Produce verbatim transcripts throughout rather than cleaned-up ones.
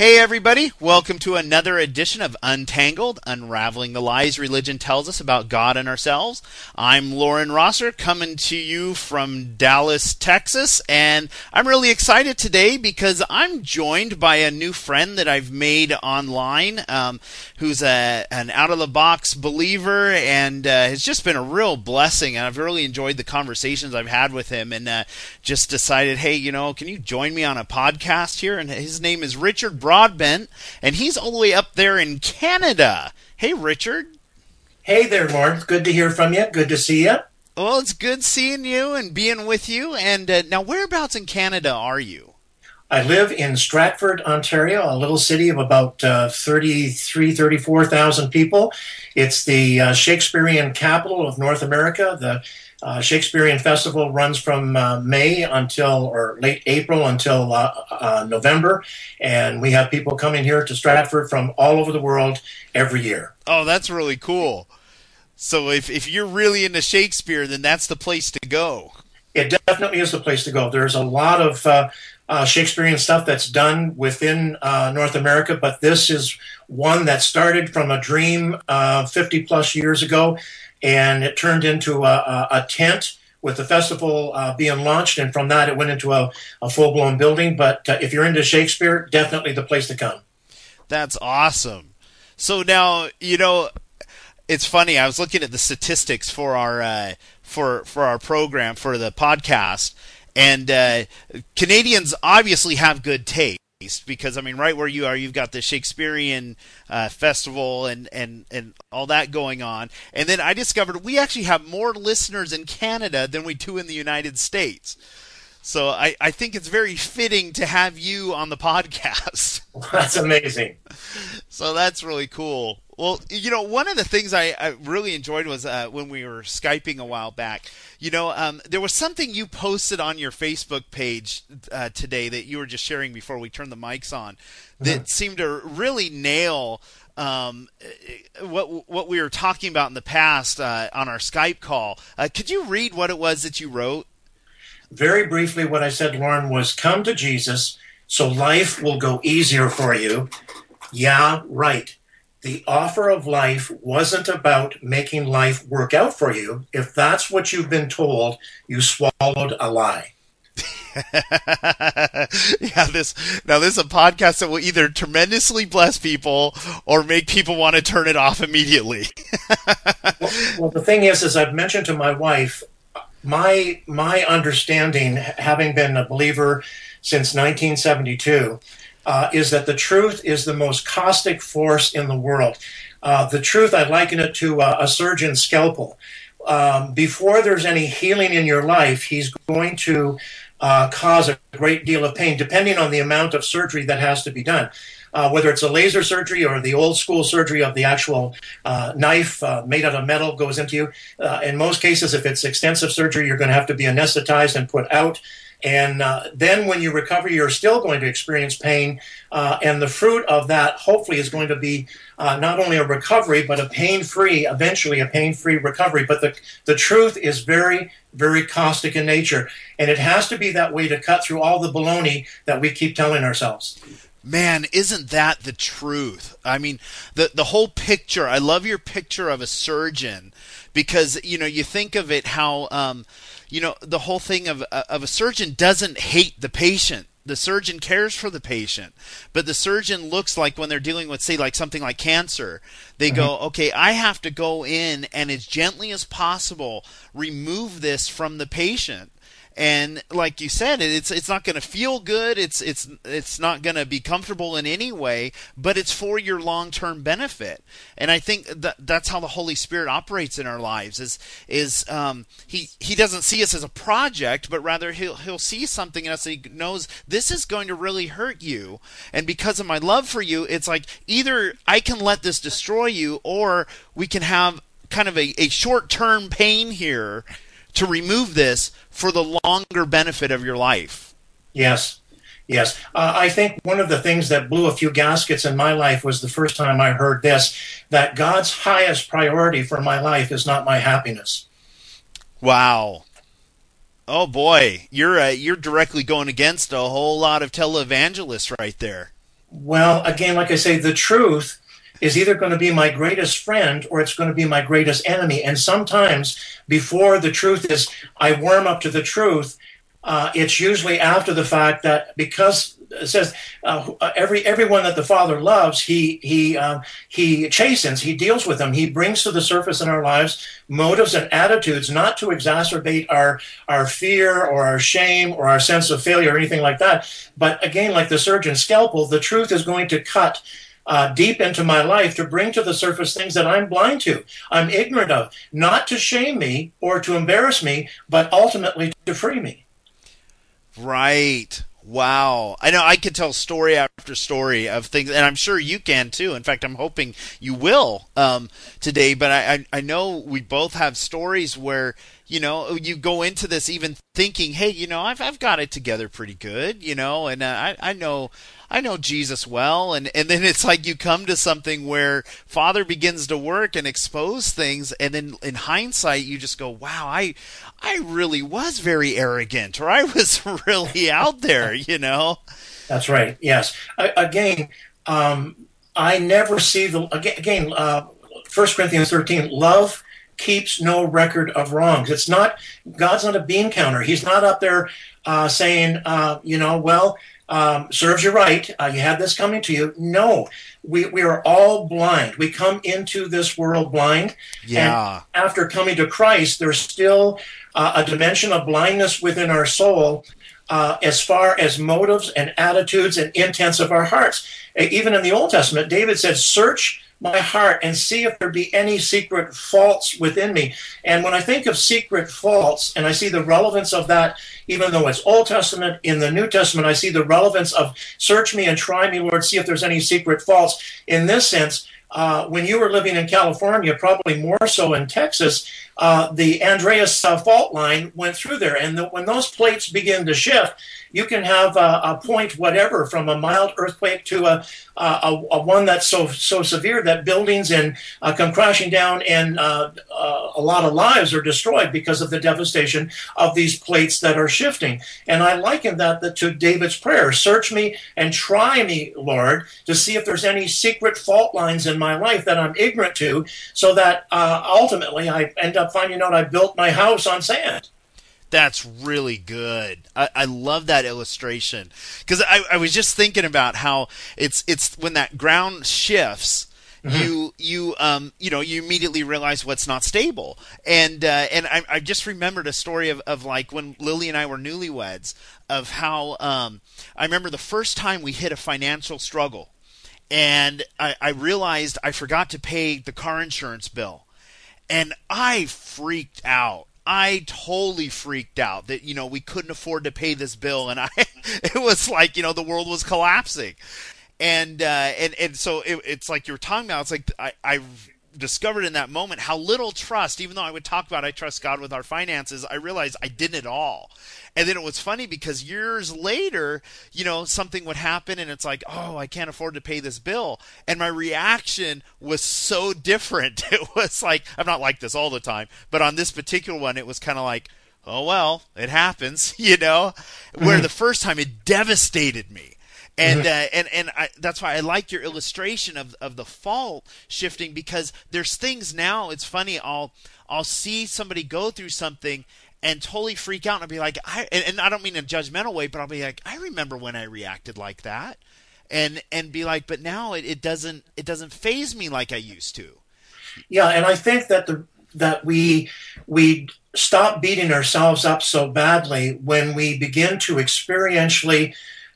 Hey everybody, welcome to another edition of Untangled, Unraveling the Lies Religion Tells Us About God and Ourselves. I'm Loren Rosser, coming to you from Dallas, Texas, and I'm really excited today because I'm joined by a new friend that I've made online, um, who's a, an out-of-the-box believer, and uh, it's just been a real blessing, and I've really enjoyed the conversations I've had with him, and uh, just decided, hey, you know, can you join me on a podcast here? And his name is Richard Broadbent, and he's all the way up there in Canada. Hey, Richard. Hey there, Loren. Good to hear from you. Good to see you. Well, it's good seeing you and being with you. And uh, now, whereabouts in Canada are you? I live in Stratford, Ontario, a little city of about uh, thirty-three, thirty-four thousand people. It's the uh, Shakespearean capital of North America. The Uh, Shakespearean Festival runs from uh, May until, or late April until uh, uh, November, and we have people coming here to Stratford from all over the world every year. Oh, that's really cool. So if, if you're really into Shakespeare, then that's the place to go. It definitely is the place to go. There's a lot of uh, uh, Shakespearean stuff that's done within uh, North America, but this is one that started from a dream uh, fifty plus years ago. And it turned into a, a, a tent with the festival uh, being launched, and from that it went into a, a full-blown building. But uh, if you're into Shakespeare, definitely the place to come. That's awesome. So now, you know, it's funny. I was looking at the statistics for our uh, for for our program for the podcast, and uh, Canadians obviously have good taste. Because, I mean, right where you are, you've got the Shakespearean uh, festival and, and, and all that going on. And then I discovered we actually have more listeners in Canada than we do in the United States. So I, I think it's very fitting to have you on the podcast. That's amazing. So that's really cool. Well, you know, one of the things I, I really enjoyed was uh, when we were Skyping a while back, you know, um, there was something you posted on your Facebook page uh, today that you were just sharing before we turned the mics on that mm-hmm. seemed to really nail um, what what we were talking about in the past uh, on our Skype call. Uh, could you read what it was that you wrote? Very briefly, what I said, Loren, was come to Jesus so life will go easier for you. Yeah, right. The offer of life wasn't about making life work out for you. If that's what you've been told, you swallowed a lie. yeah, this now this is a podcast that will either tremendously bless people or make people want to turn it off immediately. well, well, the thing is, as I've mentioned to my wife, my my understanding, having been a believer since nineteen seventy-two, Uh, is that the truth is the most caustic force in the world. Uh, the truth, I liken it to uh, a surgeon's scalpel. Um, before there's any healing in your life, he's going to uh, cause a great deal of pain, depending on the amount of surgery that has to be done. Uh, whether it's a laser surgery or the old school surgery of the actual uh, knife uh, made out of metal goes into you. Uh, in most cases, if it's extensive surgery, you're going to have to be anesthetized and put out. And uh, then when you recover, you're still going to experience pain. Uh, and the fruit of that, hopefully, is going to be uh, not only a recovery, but a pain-free, eventually a pain-free recovery. But the, the truth is very, very caustic in nature. And it has to be that way to cut through all the baloney that we keep telling ourselves. Man, isn't that the truth? I mean, the the whole picture, I love your picture of a surgeon because, you know, you think of it how, um, you know, the whole thing of, of a surgeon doesn't hate the patient. The surgeon cares for the patient, but the surgeon looks like when they're dealing with, say, like something like cancer, they mm-hmm. go, okay, I have to go in and as gently as possible remove this from the patient. And like you said, it's it's not going to feel good. It's it's it's not going to be comfortable in any way, but it's for your long-term benefit. And I think that that's how the Holy Spirit operates in our lives. Is is um, he he doesn't see us as a project, but rather he'll he'll see something in us that he knows this is going to really hurt you. And because of my love for you, it's like either I can let this destroy you, or we can have kind of a, a short-term pain here to remove this for the longer benefit of your life. Yes, yes. Uh, I think one of the things that blew a few gaskets in my life was the first time I heard this, that God's highest priority for my life is not my happiness. Wow. Oh boy, you're uh, you're directly going against a whole lot of televangelists right there. Well, again, like I say, the truth is either going to be my greatest friend or it's going to be my greatest enemy. And sometimes before the truth is, I warm up to the truth, uh, it's usually after the fact that because it says uh, every everyone that the Father loves, he he uh, he chastens, he deals with them, he brings to the surface in our lives motives and attitudes, not to exacerbate our our fear or our shame or our sense of failure or anything like that. But again, like the surgeon's scalpel, the truth is going to cut Uh, deep into my life to bring to the surface things that I'm blind to, I'm ignorant of, not to shame me or to embarrass me, but ultimately to free me. Right. Wow. I know I could tell story after story of things, and I'm sure you can too. In fact, I'm hoping you will um, today, but I, I, I know we both have stories where, you know, you go into this even thinking, hey, you know, I've, I've got it together pretty good, you know, and uh, I, I know I know Jesus well, and, and then it's like you come to something where Father begins to work and expose things, and then in hindsight you just go, wow, I I really was very arrogant, or I was really out there, you know? That's right. Yes. I, again, um, I never see the again. again uh, First Corinthians thirteen. Love keeps no record of wrongs. It's not God's not a bean counter. He's not up there uh, saying, uh, you know, well, um, serves you right. Uh, you had this coming to you. No, we we are all blind. We come into this world blind. Yeah. And after coming to Christ, there's still uh, a dimension of blindness within our soul. Uh, as far as motives and attitudes and intents of our hearts. Even in the Old Testament, David said, search my heart and see if there be any secret faults within me. And when I think of secret faults, and I see the relevance of that, even though it's Old Testament, in the New Testament, I see the relevance of search me and try me, Lord, see if there's any secret faults. In this sense, uh, when you were living in California, probably more so in Texas, uh, the Andreas uh, fault line went through there. And the, when those plates begin to shift, you can have a, a point, whatever, from a mild earthquake to a, a, a one that's so so severe that buildings and uh, come crashing down, and uh, uh, a lot of lives are destroyed because of the devastation of these plates that are shifting. And I liken that to David's prayer: "Search me and try me, Lord, to see if there's any secret fault lines in my life that I'm ignorant to, so that uh, ultimately I end up finding out I built my house on sand." That's really good. I, I love that illustration, because I, I was just thinking about how it's it's when that ground shifts, mm-hmm. you you um you know you immediately realize what's not stable. And uh, and I, I just remembered a story of, of like when Lily and I were newlyweds, of how um I remember the first time we hit a financial struggle, and I, I realized I forgot to pay the car insurance bill, and I freaked out. I totally freaked out that, you know, we couldn't afford to pay this bill, and I, it was like, you know, the world was collapsing. And, uh, and, and so it, it's like you were talking about, it's like I, I discovered in that moment how little trust, even though I would talk about I trust God with our finances, I realized I didn't at all. And then it was funny because years later, you know, something would happen and it's like, oh, I can't afford to pay this bill. And my reaction was so different. It was like, I'm not like this all the time, but on this particular one, it was kind of like, oh, well, it happens, you know, mm-hmm. where the first time it devastated me. And uh, and and I, that's why I like your illustration of of the fault shifting, because there's things now. It's funny. I'll I'll see somebody go through something and totally freak out, and I'll be like, I and, and I don't mean in a judgmental way, but I'll be like, I remember when I reacted like that, and and be like, but now it, it doesn't it doesn't faze me like I used to. Yeah, and I think that the that we we stop beating ourselves up so badly when we begin to experientially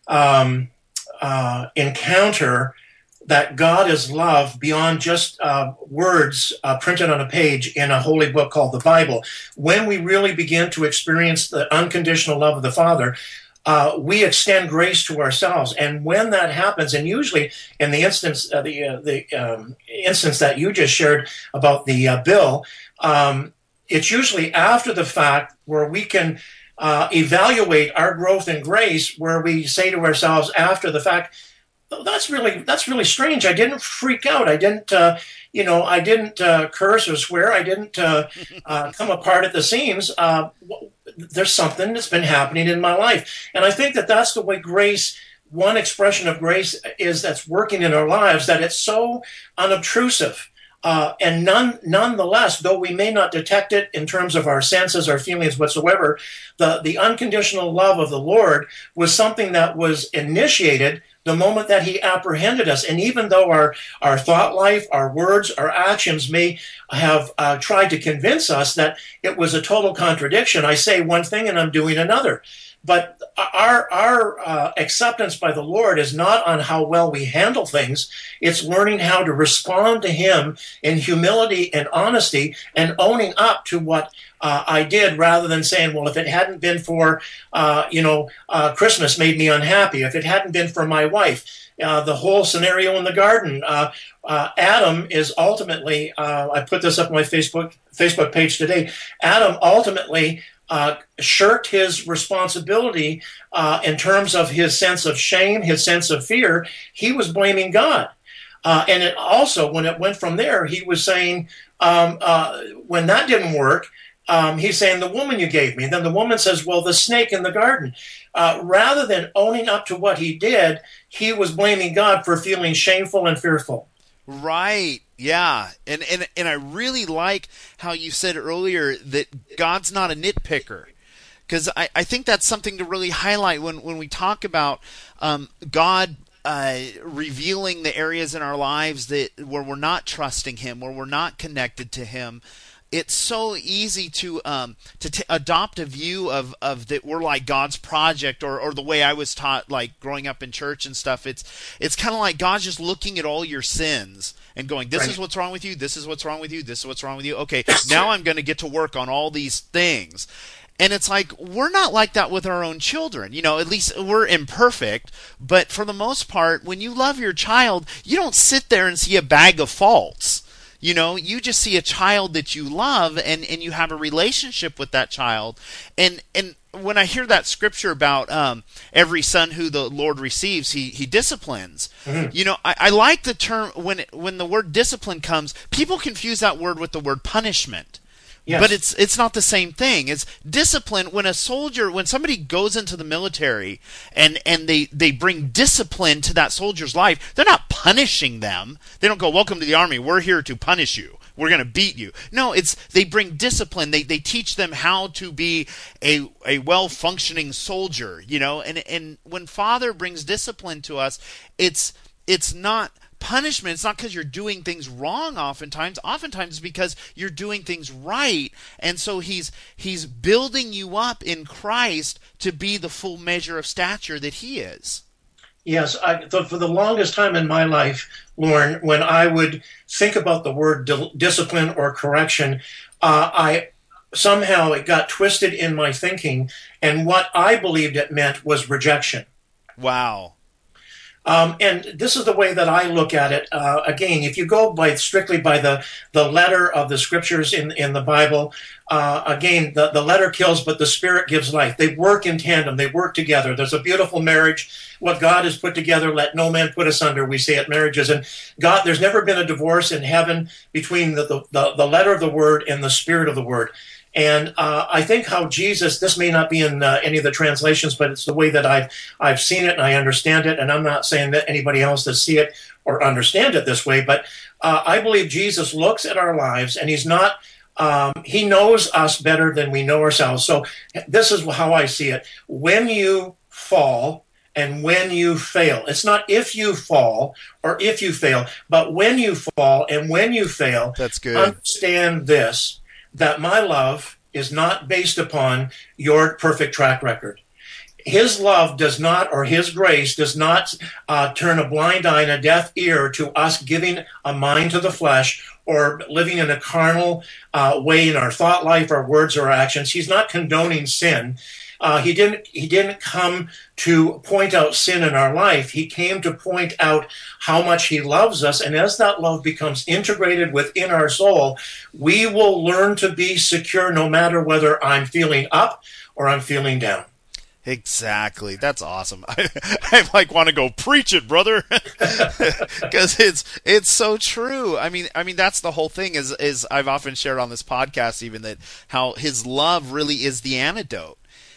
Um, Uh, encounter that God is love beyond just uh, words uh, printed on a page in a holy book called the Bible. When we really begin to experience the unconditional love of the Father, uh, we extend grace to ourselves. And when that happens, and usually in the instance, uh, the uh, the um, instance that you just shared about the uh, bill, um, it's usually after the fact where we can Uh, evaluate our growth in grace, where we say to ourselves after the fact, oh, that's really that's really strange. I didn't freak out. I didn't, uh, you know, I didn't uh, curse or swear. I didn't uh, uh, come apart at the seams. Uh, there's something that's been happening in my life, and I think that that's the way grace one expression of grace is that's working in our lives, that it's so unobtrusive. Uh, and none, nonetheless, though we may not detect it in terms of our senses, our feelings whatsoever, the, the unconditional love of the Lord was something that was initiated the moment that he apprehended us. And even though our, our thought life, our words, our actions may have uh, tried to convince us that it was a total contradiction, I say one thing and I'm doing another. But our our uh, acceptance by the Lord is not on how well we handle things. It's learning how to respond to him in humility and honesty and owning up to what uh, I did, rather than saying, well, if it hadn't been for, uh, you know, uh, Christmas made me unhappy. If it hadn't been for my wife, uh, the whole scenario in the garden, uh, uh, Adam is ultimately, uh, I put this up on my Facebook, Facebook page today, Adam ultimately Uh, shirked his responsibility uh, in terms of his sense of shame, his sense of fear. He was blaming God. Uh, and it also, when it went from there, he was saying, um, uh, when that didn't work, um, he's saying, the woman you gave me. And then the woman says, well, the snake in the garden. Uh, rather than owning up to what he did, he was blaming God for feeling shameful and fearful. Right. Yeah. And, and and I really like how you said earlier that God's not a nitpicker. Because I, I think that's something to really highlight when, when we talk about um, God uh, revealing the areas in our lives that where we're not trusting him, where we're not connected to him. It's so easy to um, to t- adopt a view of, of that we're like God's project, or, or the way I was taught, like growing up in church and stuff. It's it's kind of like God's just looking at all your sins and going, this Right. is what's wrong with you, this is what's wrong with you, this is what's wrong with you. Okay, now I'm going to get to work on all these things. And it's like, we're not like that with our own children. You know, at least we're imperfect. But for the most part, when you love your child, you don't sit there and see a bag of faults. You know, you just see a child that you love, and, and you have a relationship with that child. And and when I hear that scripture about um, every son who the Lord receives, he, he disciplines. Mm-hmm. You know, I, I like the term, when it, when the word discipline comes, people confuse that word with the word punishment. Yes. But it's it's not the same thing. It's discipline. When a soldier, when somebody goes into the military and, and they, they bring discipline to that soldier's life, they're not punishing them. They don't go, welcome to the army, we're here to punish you, we're going to beat you. No, it's they bring discipline. They they teach them how to be a a well-functioning soldier, you know. And and when Father brings discipline to us, it's it's not punishment. It's not because you're doing things wrong oftentimes. Oftentimes it's because you're doing things right. And so he's he's building you up in Christ to be the full measure of stature that he is. Yes, I, th- for the longest time in my life, Lauren, when I would think about the word di- discipline or correction, uh, I somehow it got twisted in my thinking, and what I believed it meant was rejection. Wow. Um, and this is the way that I look at it. Uh, again, if you go by strictly by the, the letter of the scriptures in, in the Bible, uh, again, the, the letter kills, but the spirit gives life. They work in tandem. They work together. There's a beautiful marriage. What God has put together, let no man put asunder, we say at marriages. And God, there's never been a divorce in heaven between the, the, the, the letter of the word and the spirit of the word. And uh, I think how Jesus, this may not be in uh, any of the translations, but it's the way that I've I've seen it and I understand it. And I'm not saying that anybody else that see it or understand it this way, but uh, I believe Jesus looks at our lives and he's not, um, he knows us better than we know ourselves. So this is how I see it. When you fall and when you fail, it's not if you fall or if you fail, but when you fall and when you fail, that's good. Understand this, that my love is not based upon your perfect track record. His love does not, or his grace does not uh, turn a blind eye and a deaf ear to us giving a mind to the flesh or living in a carnal uh, way in our thought life, our words, or actions. He's not condoning sin. Uh, he didn't he didn't come to point out sin in our life. He came to point out how much he loves us. And as that love becomes integrated within our soul, we will learn to be secure no matter whether I'm feeling up or I'm feeling down. Exactly. That's awesome. I, I like want to go preach it, brother, because it's it's so true. I mean, I mean that's the whole thing. Is is I've often shared on this podcast even that how his love really is the antidote.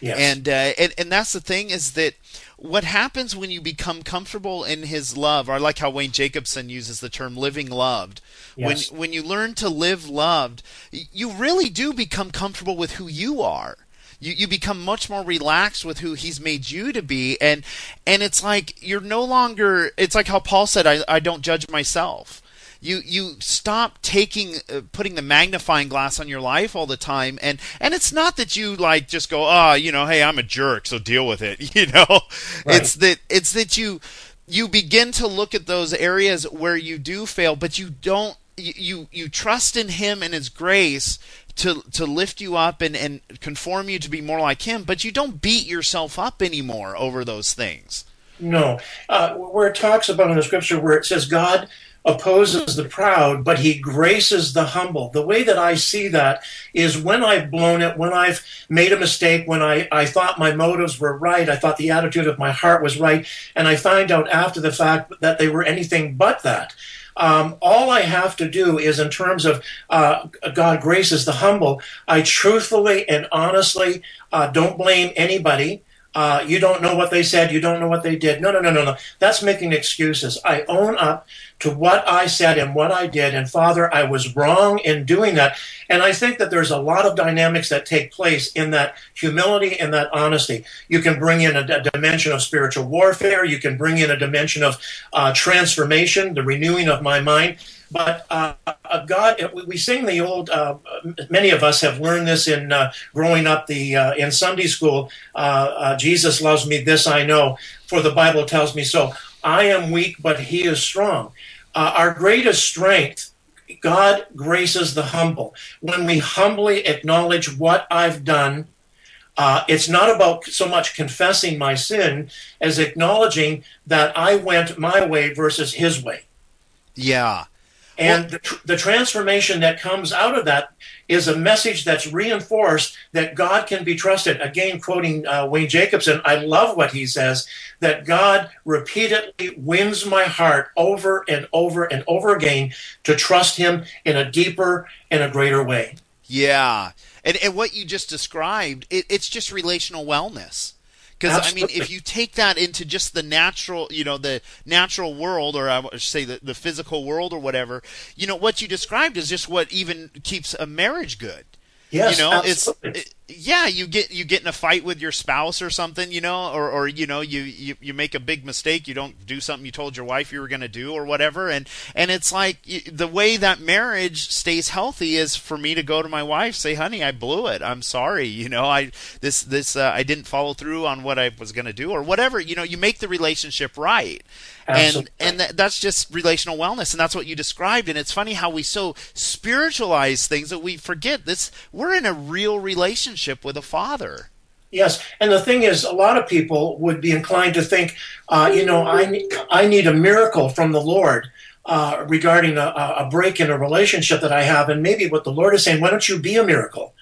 Yes. And, uh, and and that's the thing, is that what happens when you become comfortable in his love, or I like how Wayne Jacobson uses the term living loved. Yes. When when you learn to live loved, you really do become comfortable with who you are. You, you become much more relaxed with who he's made you to be, and and it's like you're no longer, it's like how Paul said, I, I don't judge myself. You you stop taking uh, putting the magnifying glass on your life all the time, and and it's not that you like just go, oh, you know, hey, I'm a jerk, so deal with it. You know, Right. it's that it's that you you begin to look at those areas where you do fail, but you don't you you, you trust in him and his grace to to lift you up and, and conform you to be more like him, but you don't beat yourself up anymore over those things. No. Uh, where it talks about in the scripture where it says God opposes the proud, but he graces the humble. The way that I see that is when I've blown it, when I've made a mistake, when I, I thought my motives were right, I thought the attitude of my heart was right, and I find out after the fact that they were anything but that. Um, all I have to do is, in terms of uh, God graces the humble, I truthfully and honestly uh, don't blame anybody. Uh, you don't know what they said. You don't know what they did. No, no, no, no, no. That's making excuses. I own up to what I said and what I did. And Father, I was wrong in doing that. And I think that there's a lot of dynamics that take place in that humility and that honesty. You can bring in a, a dimension of spiritual warfare. You can bring in a dimension of uh, transformation, the renewing of my mind. But uh, uh, God, we sing the old. Uh, many of us have learned this in uh, growing up the uh, in Sunday school. Uh, uh, Jesus loves me, this I know, for the Bible tells me so. I am weak, but He is strong. Uh, our greatest strength, God graces the humble. When we humbly acknowledge what I've done, uh, it's not about so much confessing my sin as acknowledging that I went my way versus His way. Yeah. And the, tr- the transformation that comes out of that is a message that's reinforced that God can be trusted. Again, quoting uh, Wayne Jacobson, I love what he says, that God repeatedly wins my heart over and over and over again to trust him in a deeper and a greater way. Yeah. And, and what you just described, it, it's just relational wellness. Because, I mean, if you take that into just the natural, you know, the natural world, or I would say the, the physical world or whatever, you know, what you described is just what even keeps a marriage good. Yes, you know, absolutely. it's it, yeah, you get you get in a fight with your spouse or something, you know, or, or you know, you, you, you make a big mistake, you don't do something you told your wife you were going to do or whatever, and and it's like the way that marriage stays healthy is for me to go to my wife, say, honey, I blew it, I'm sorry, you know, I this this uh, I didn't follow through on what I was going to do or whatever, you know, you make the relationship right. Absolutely. And and that, that's just relational wellness, and that's what you described. And it's funny how we so spiritualize things that we forget this. We're in a real relationship with a Father. Yes, and the thing is, a lot of people would be inclined to think, uh, you know, I need, I need a miracle from the Lord uh, regarding a, a break in a relationship that I have, and maybe what the Lord is saying, why don't you be a miracle?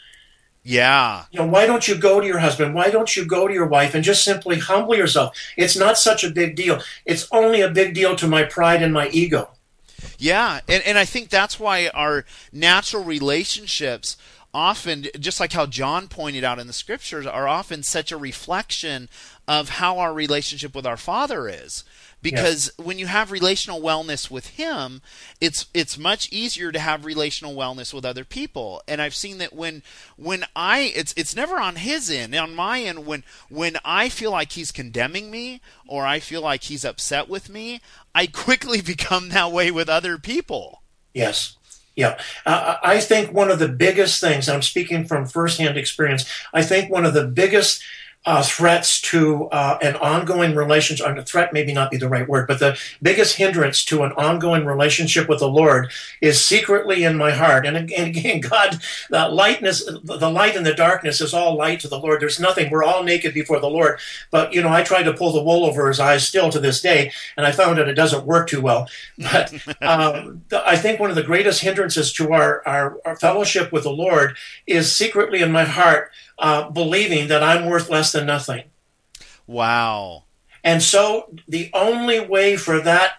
Yeah. You know, why don't you go to your husband? Why don't you go to your wife and just simply humble yourself? It's not such a big deal. It's only a big deal to my pride and my ego. Yeah, and, and I think that's why our natural relationships often, just like how John pointed out in the scriptures, are often such a reflection of how our relationship with our Father is. Because yes. when you have relational wellness with him, it's it's much easier to have relational wellness with other people. And I've seen that when when I it's it's never on his end, on my end, when when I feel like he's condemning me or I feel like he's upset with me, I quickly become that way with other people. Yes. Yeah. Uh, I think one of the biggest things, I'm speaking from firsthand experience, I think one of the biggest Uh, threats to uh, an ongoing relationship, a threat maybe not be the right word, but the biggest hindrance to an ongoing relationship with the Lord is secretly in my heart. And again, God, the lightness, the light and the darkness is all light to the Lord. There's nothing, we're all naked before the Lord. But, you know, I tried to pull the wool over his eyes still to this day, and I found that it doesn't work too well. But um, I think one of the greatest hindrances to our, our, our fellowship with the Lord is secretly in my heart Uh, believing that I'm worth less than nothing. Wow. And so the only way for that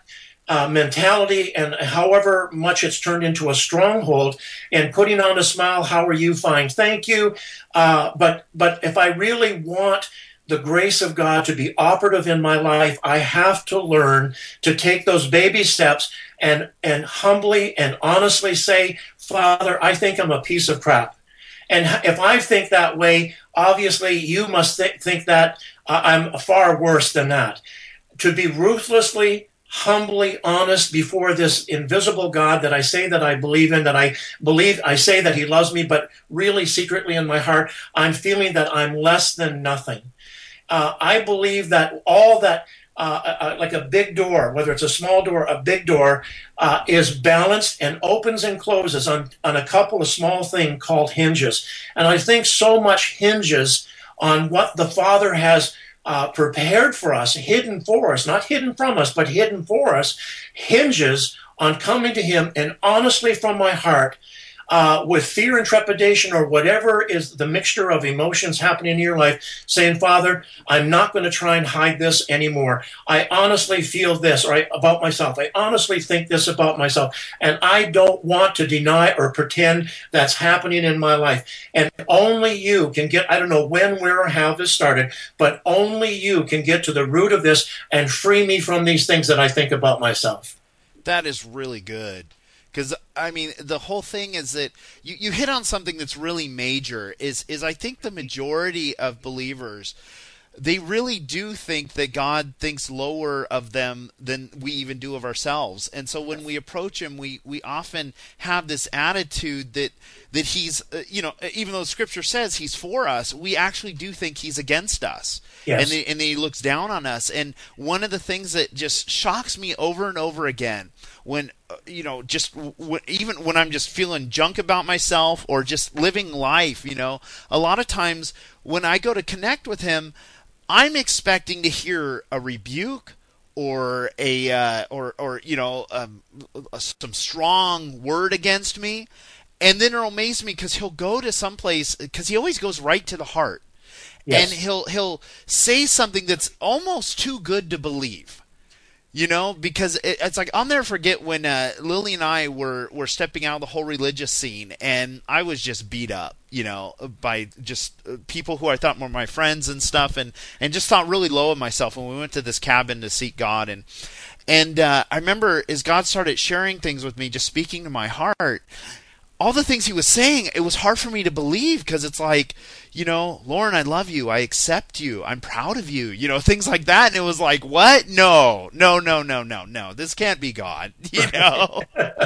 uh, mentality, and however much it's turned into a stronghold, and putting on a smile, how are you? Fine, thank you. Uh, but but if I really want the grace of God to be operative in my life, I have to learn to take those baby steps and and humbly and honestly say, Father, I think I'm a piece of crap. And if I think that way, obviously you must th- think that uh, I'm far worse than that. To be ruthlessly, humbly honest before this invisible God that I say that I believe in, that I believe, I say that he loves me, but really secretly in my heart, I'm feeling that I'm less than nothing. Uh, I believe that all that, uh, uh, like a big door, whether it's a small door, a big door, uh, is balanced and opens and closes on, on a couple of small things called hinges. And I think so much hinges on what the Father has uh, prepared for us, hidden for us, not hidden from us, but hidden for us, hinges on coming to him and honestly from my heart, Uh, with fear and trepidation or whatever is the mixture of emotions happening in your life, saying, Father, I'm not going to try and hide this anymore. I honestly feel this or I, about myself. I honestly think this about myself. And I don't want to deny or pretend that's happening in my life. And only you can get, I don't know when, where, or how this started, but only you can get to the root of this and free me from these things that I think about myself. That is really good. Because I mean, the whole thing is that you, you hit on something that's really major. Is is I think the majority of believers, they really do think that God thinks lower of them than we even do of ourselves. And so when we approach him, we, we often have this attitude that that he's, uh, you know, even though Scripture says he's for us, we actually do think he's against us. Yes. And, the, and he looks down on us. And one of the things that just shocks me over and over again when, uh, you know, just w- even when I'm just feeling junk about myself or just living life, you know, a lot of times when I go to connect with him, I'm expecting to hear a rebuke or a uh, or or you know um, some strong word against me, and then it'll amaze me because he'll go to some place because he always goes right to the heart, Yes. and he'll he'll say something that's almost too good to believe. You know, because it, it's like I'll never forget when uh, Lily and I were, were stepping out of the whole religious scene, and I was just beat up, you know, by just uh, people who I thought were my friends and stuff, and, and just thought really low of myself when we went to this cabin to seek God. And and uh, I remember as God started sharing things with me, just speaking to my heart, all the things he was saying, it was hard for me to believe because it's like, you know, Lauren, I love you. I accept you. I'm proud of you. You know, things like that. And it was like, what? No, no, no, no, no, no. This can't be God, you know?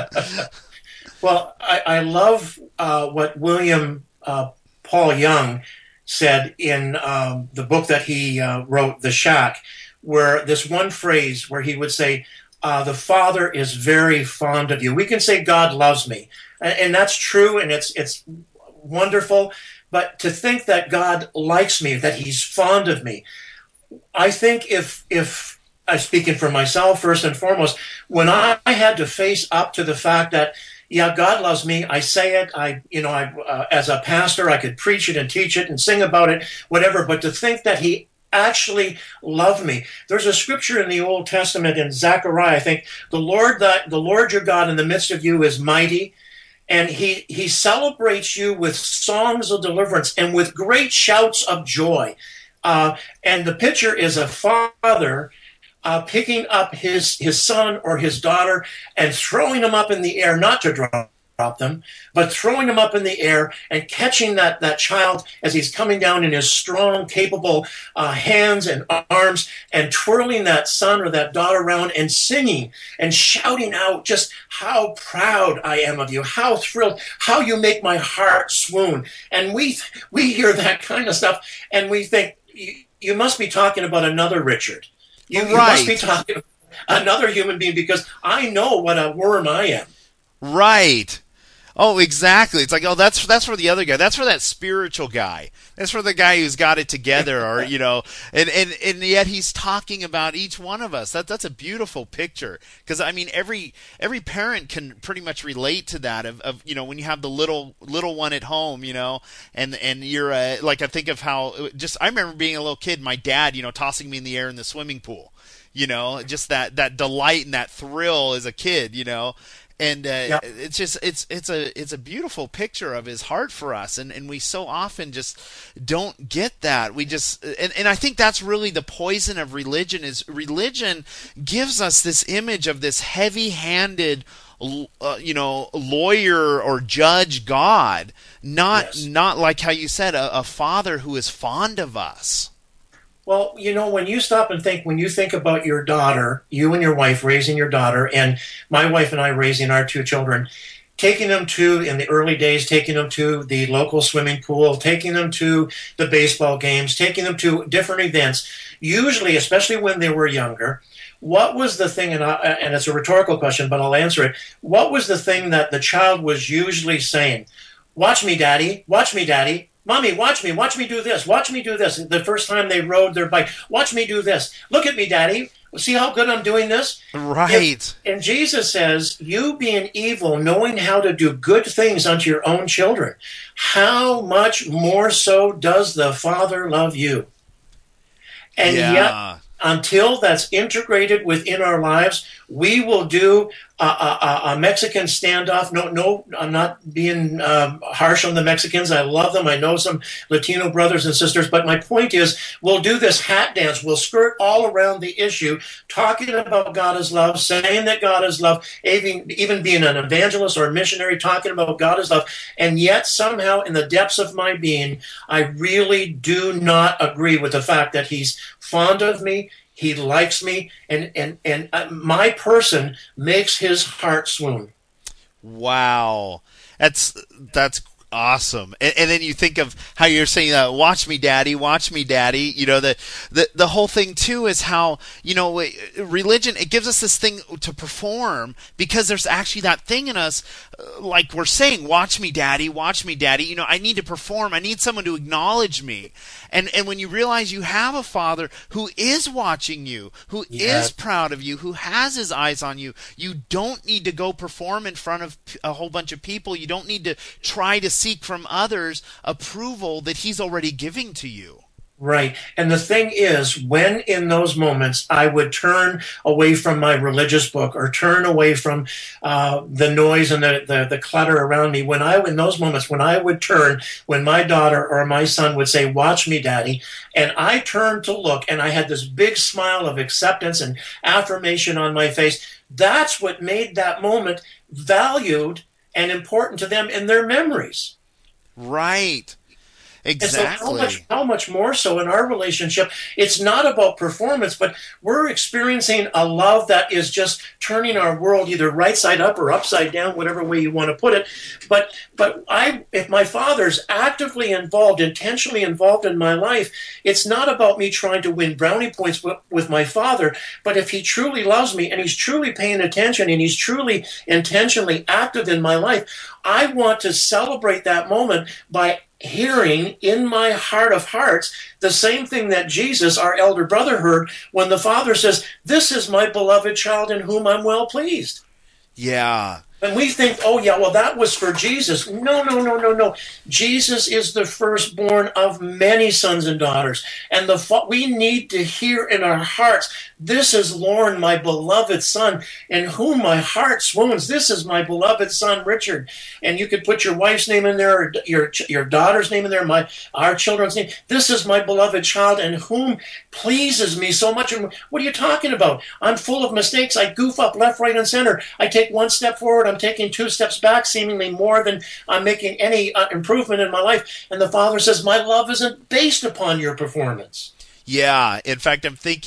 Well, I, I love uh, what William uh, Paul Young said in um, the book that he uh, wrote, The Shack, where this one phrase where he would say, uh, the Father is very fond of you. We can say God loves me. And, and that's true, and it's it's wonderful. But to think that God likes me, that he's fond of me, I think if if I'm speaking for myself first and foremost, when I, I had to face up to the fact that, yeah, God loves me, I say it, I you know, I uh, as a pastor, I could preach it and teach it and sing about it, whatever. But to think that he actually loved me. There's a scripture in the Old Testament in Zechariah, I think, the Lord that the Lord your God in the midst of you is mighty. And he, he celebrates you with songs of deliverance and with great shouts of joy. Uh, and the picture is a father uh, picking up his, his son or his daughter and throwing them up in the air, not to drop them, but throwing them up in the air and catching that, that child as he's coming down in his strong, capable uh, hands and arms and twirling that son or that daughter around and singing and shouting out just how proud I am of you, how thrilled, how you make my heart swoon. And we we hear that kind of stuff and we think, you, you must be talking about another Richard. You, Right. you must be talking about another human being because I know what a worm I am. Right. Oh, exactly. It's like, oh, that's that's for the other guy. That's for that spiritual guy. That's for the guy who's got it together, or you know, and and and yet he's talking about each one of us. That that's a beautiful picture, because I mean, every every parent can pretty much relate to that. Of, of you know, when you have the little little one at home, you know, and and you're uh, like, I think of how just I remember being a little kid, my dad, you know, tossing me in the air in the swimming pool. You know, just that that delight and that thrill as a kid. You know. And uh, Yeah. it's just it's it's a it's a beautiful picture of his heart for us, and, and we so often just don't get that. We just and, and I think that's really the poison of religion. Is religion gives us this image of this heavy-handed, uh, you know, lawyer or judge God, not Yes. not like how you said, a, a father who is fond of us. Well, you know, when you stop and think, when you think about your daughter, you and your wife raising your daughter, and my wife and I raising our two children, taking them to, in the early days, taking them to the local swimming pool, taking them to the baseball games, taking them to different events, usually, especially when they were younger, what was the thing, and, I, and it's a rhetorical question, but I'll answer it. What was the thing that the child was usually saying? Watch me, Daddy. Watch me, Daddy. Mommy, watch me. Watch me do this. Watch me do this. The first time they rode their bike, watch me do this. Look at me, Daddy. See how good I'm doing this? Right. If, and Jesus says, you being evil, knowing how to do good things unto your own children, how much more so does the Father love you? And Yeah. yet, until that's integrated within our lives, we will do a, a, a Mexican standoff. No, no, I'm not being um, harsh on the Mexicans. I love them. I know some Latino brothers and sisters. But my point is, we'll do this hat dance. We'll skirt all around the issue, talking about God is love, saying that God is love, even, even being an evangelist or a missionary, talking about God is love. And yet, somehow, in the depths of my being, I really do not agree with the fact that he's fond of me. He likes me, and, and, and my person makes his heart swoon. Wow. That's that's awesome. And, and then you think of how you're saying, uh, watch me, Daddy, watch me, Daddy. You know, the, the, the whole thing, too, is how, you know, religion, it gives us this thing to perform because there's actually that thing in us, uh, like we're saying, watch me, Daddy, watch me, Daddy. You know, I need to perform. I need someone to acknowledge me. And and when you realize you have a father who is watching you, who Yeah. is proud of you, who has his eyes on you, you don't need to go perform in front of a whole bunch of people. You don't need to try to seek from others approval that he's already giving to you. Right. And the thing is, when in those moments I would turn away from my religious book or turn away from uh, the noise and the, the, the clutter around me, when I, in those moments, when I would turn, when my daughter or my son would say, watch me, Daddy, and I turned to look and I had this big smile of acceptance and affirmation on my face, that's what made that moment valued and important to them in their memories. Right. Exactly. And so how much, how much more so in our relationship, it's not about performance, but we're experiencing a love that is just turning our world either right side up or upside down, whatever way you want to put it. But but I, if my father's actively involved, intentionally involved in my life, it's not about me trying to win brownie points with, with my father, but if he truly loves me and he's truly paying attention and he's truly intentionally active in my life, I want to celebrate that moment by hearing in my heart of hearts the same thing that Jesus, our elder brother, heard when the Father says, this is my beloved child in whom I'm well pleased. Yeah. And we think, oh, yeah, well, that was for Jesus. No, no, no, no, no. Jesus is the firstborn of many sons and daughters. And the we need to hear in our hearts, this is Lauren, my beloved son, in whom my heart swoons. This is my beloved son, Richard. And you could put your wife's name in there, or your, your daughter's name in there, my our children's name. This is my beloved child in whom pleases me so much. And what are you talking about? I'm full of mistakes. I goof up left, right, and center. I take one step forward. I'm taking two steps back, seemingly more than I'm making any uh, improvement in my life. And the Father says, my love isn't based upon your performance. Yeah. In fact, I'm thinking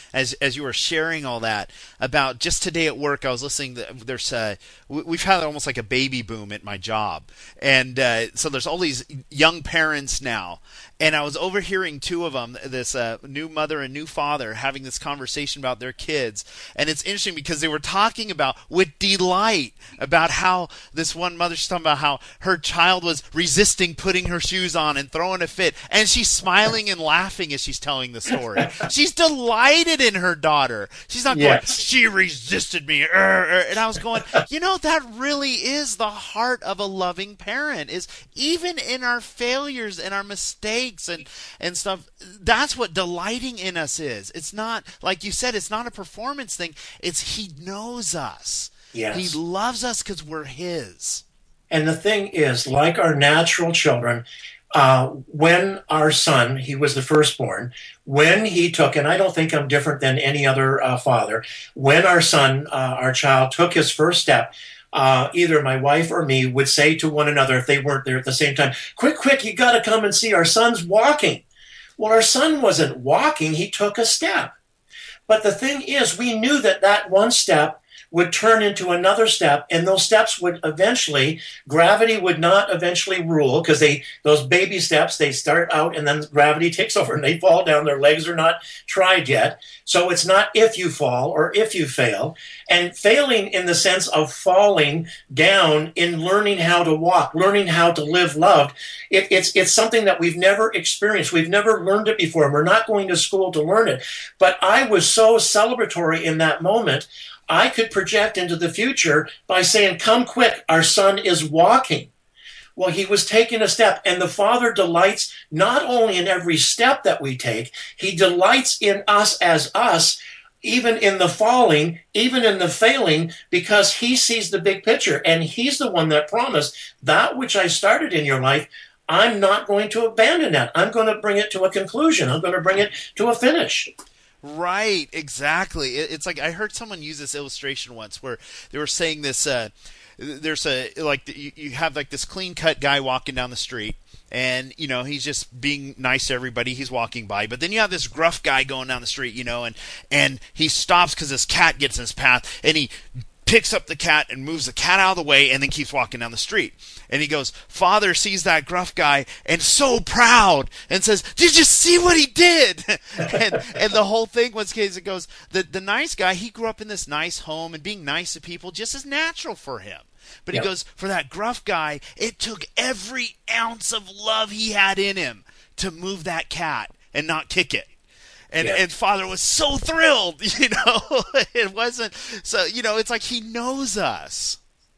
as as you were sharing all that about just today at work. I was listening. To, there's uh, we've had almost like a baby boom at my job, and uh, so there's all these young parents now. And I was overhearing two of them, this uh, new mother and new father, having this conversation about their kids. And it's interesting because they were talking about, with delight, about how this one mother, she's talking about how her child was resisting putting her shoes on and throwing a fit. And she's smiling and laughing as she's telling the story. She's delighted in her daughter. She's not Yes. going, she resisted me. Er, er. And I was going, you know, that really is the heart of a loving parent, is even in our failures and our mistakes and and stuff, that's what delighting in us is. It's not, like you said, it's not a performance thing. It's he knows us. Yes. He loves us because we're his. And the thing is, like our natural children, uh, when our son, he was the firstborn, when he took, and I don't think I'm different than any other uh, father, when our son, uh, our child, took his first step, Uh, either my wife or me would say to one another, if they weren't there at the same time, quick, quick, you got to come and see, our son's walking. Well, our son wasn't walking, he took a step. But the thing is, we knew that that one step would turn into another step, and those steps would eventually, gravity would not eventually rule, because they those baby steps, they start out and then gravity takes over and they fall down. Their legs are not tried yet. So it's not if you fall or if you fail. And failing in the sense of falling down in learning how to walk, learning how to live loved, it, it's, it's something that we've never experienced. We've never learned it before, and we're not going to school to learn it. But I was so celebratory in that moment, I could project into the future by saying, come quick, our son is walking. Well, he was taking a step, and the Father delights not only in every step that we take, he delights in us as us, even in the falling, even in the failing, because he sees the big picture, and he's the one that promised, that which I started in your life, I'm not going to abandon that. I'm going to bring it to a conclusion. I'm going to bring it to a finish. Right, exactly. It's like I heard someone use this illustration once where they were saying this. Uh, there's a like you, you have like this clean cut guy walking down the street, and you know he's just being nice to everybody he's walking by. But then you have this gruff guy going down the street, you know, and and he stops because this cat gets in his path, and he picks up the cat and moves the cat out of the way and then keeps walking down the street. And he goes, Father sees that gruff guy and so proud and says, did you see what he did? and and the whole thing was, it goes, the, the nice guy, he grew up in this nice home and being nice to people just is natural for him. But yep. He goes, for that gruff guy, it took every ounce of love he had in him to move that cat and not kick it. And yeah. and Father was so thrilled, you know. It wasn't so, you know, it's like he knows us.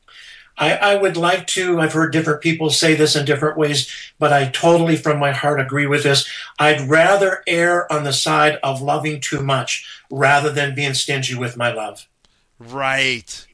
I, I would like to, I've heard different people say this in different ways, but I totally from my heart agree with this. I'd rather err on the side of loving too much rather than being stingy with my love. Right.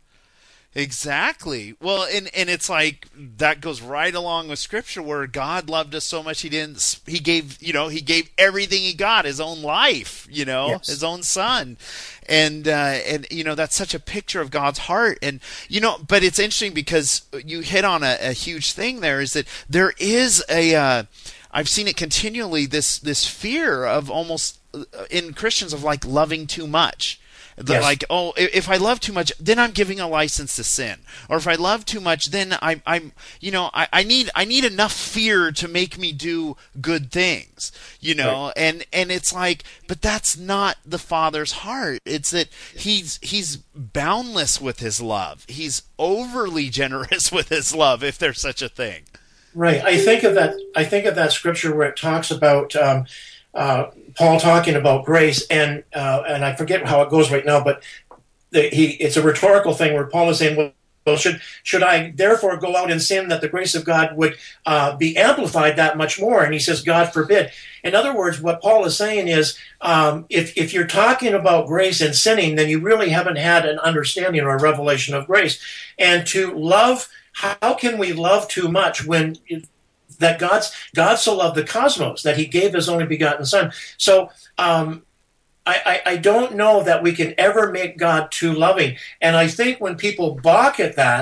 Exactly. Well, and and it's like that goes right along with Scripture, where God loved us so much he didn't. He gave, you know, he gave everything he got, his own life, you know, yes. his own son, and uh, and you know that's such a picture of God's heart, and you know, but it's interesting because you hit on a, a huge thing there, is that there is a. Uh, I've seen it continually. This this fear of almost in Christians of like loving too much. Yes. Like, oh, if I love too much, then I'm giving a license to sin. Or if I love too much, then I, I'm, you know, I, I need, I need enough fear to make me do good things, you know. Right. And and it's like, but that's not the Father's heart. It's that he's he's boundless with his love. He's overly generous with his love, if there's such a thing. Right. I think of that. I think of that scripture where it talks about. Um, Uh, Paul talking about grace, and uh, and I forget how it goes right now, but the, he it's a rhetorical thing where Paul is saying, well, well, should should I therefore go out and sin that the grace of God would uh, be amplified that much more? And he says, God forbid. In other words, what Paul is saying is, um, if if you're talking about grace and sinning, then you really haven't had an understanding or a revelation of grace. And to love, how can we love too much when it, that God's God so loved the cosmos that he gave his only begotten son. So um, I, I, I don't know that we can ever make God too loving. And I think when people balk at that,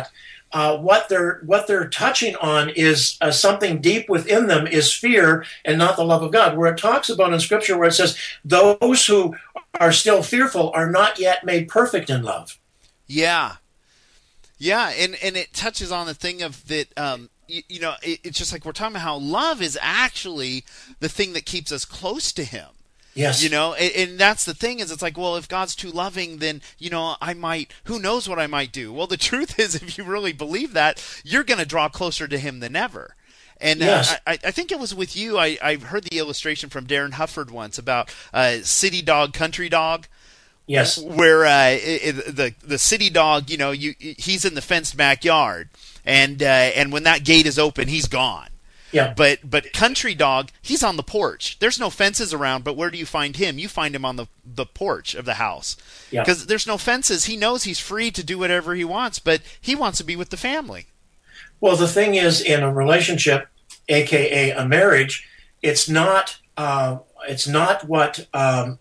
uh, what they're what they're touching on is uh, something deep within them is fear and not the love of God. Where it talks about in Scripture, where it says, "Those who are still fearful are not yet made perfect in love." Yeah, yeah, and and it touches on the thing of that. Um, you, you know, it, it's just like we're talking about how love is actually the thing that keeps us close to Him. Yes. You know, and, and that's the thing is it's like, well, if God's too loving, then, you know, I might, who knows what I might do? Well, the truth is, if you really believe that, you're going to draw closer to Him than ever. And yes. uh, I, I think it was with you, I, I heard the illustration from Darren Hufford once about uh, city dog, country dog. Yes. Where uh, it, it, the the city dog, you know, you he's in the fenced backyard, and uh, and when that gate is open, he's gone. Yeah. But but country dog, he's on the porch. There's no fences around, but where do you find him? You find him on the, the porch of the house. Yeah. Because there's no fences. He knows he's free to do whatever he wants, but he wants to be with the family. Well, the thing is, in a relationship, aka a marriage, it's not uh, it's not what um,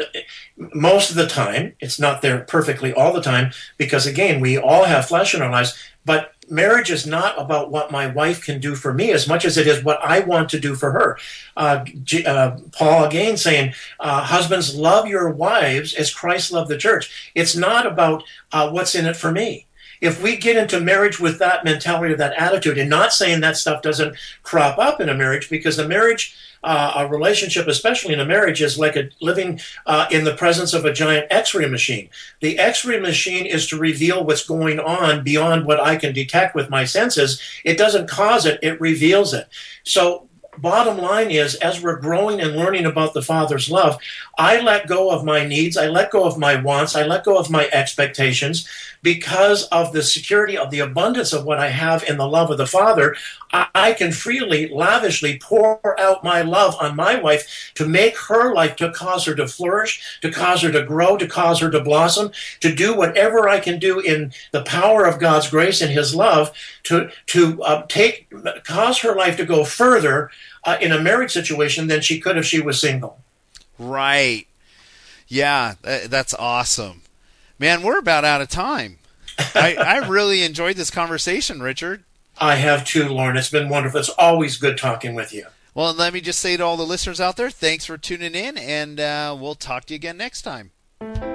most of the time. It's not there perfectly all the time because, again, we all have flesh in our lives. But marriage is not about what my wife can do for me as much as it is what I want to do for her. Uh, G- uh, Paul again saying, uh, husbands, love your wives as Christ loved the church. It's not about uh, what's in it for me. If we get into marriage with that mentality, that attitude, and not saying that stuff doesn't crop up in a marriage, because a marriage, uh, a relationship, especially in a marriage, is like a living uh, in the presence of a giant X-ray machine. The X-ray machine is to reveal what's going on beyond what I can detect with my senses. It doesn't cause it, it reveals it. So bottom line is, as we're growing and learning about the Father's love, I let go of my needs, I let go of my wants, I let go of my expectations because of the security of the abundance of what I have in the love of the Father. I can freely, lavishly pour out my love on my wife to make her life, to cause her to flourish, to cause her to grow, to cause her to blossom, to do whatever I can do in the power of God's grace and His love to to uh, take cause her life to go further uh, in a marriage situation than she could if she was single. Right. Yeah, that's awesome. Man, we're about out of time. I, I really enjoyed this conversation, Richard. I have too, Lauren. It's been wonderful. It's always good talking with you. Well, let me just say to all the listeners out there, thanks for tuning in, and uh, we'll talk to you again next time.